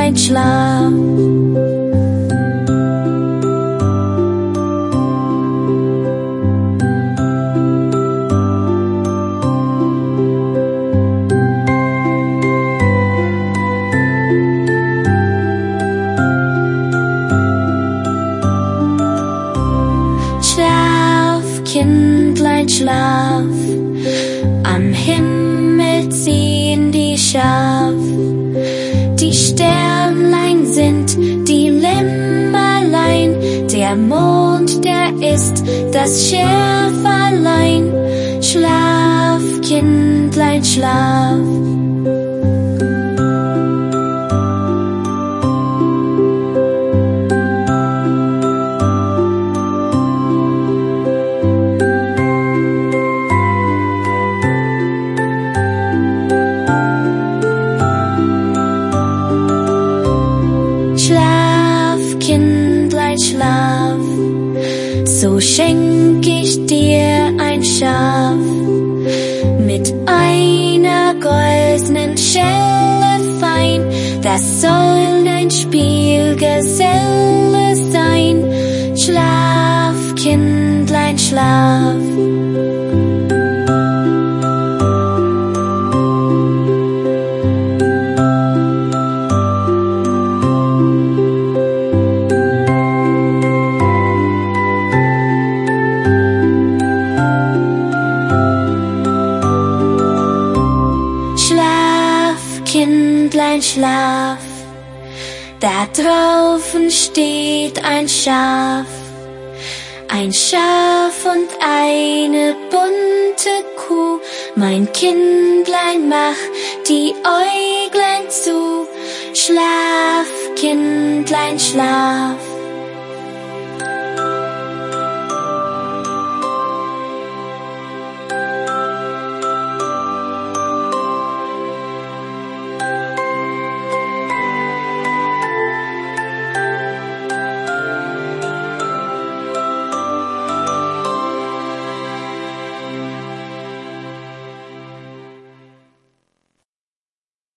Kindlein, schlaf. Kindlein, schlaf, am Himmel ziehen die Schaf. Die Sternlein sind die Lämmerlein, der Mond, der ist das Schäferlein. Schlaf, Kindlein, schlaf. Schlaf, so schenk ich dir ein Schaf mit einer goldenen Schelle fein, das soll dein Spielgeselle sein. Schlaf, Kindlein, schlaf. Kindlein, schlaf, da draußen steht ein Schaf und eine bunte Kuh. Mein Kindlein, mach die Äuglein zu. Schlaf, Kindlein, schlaf.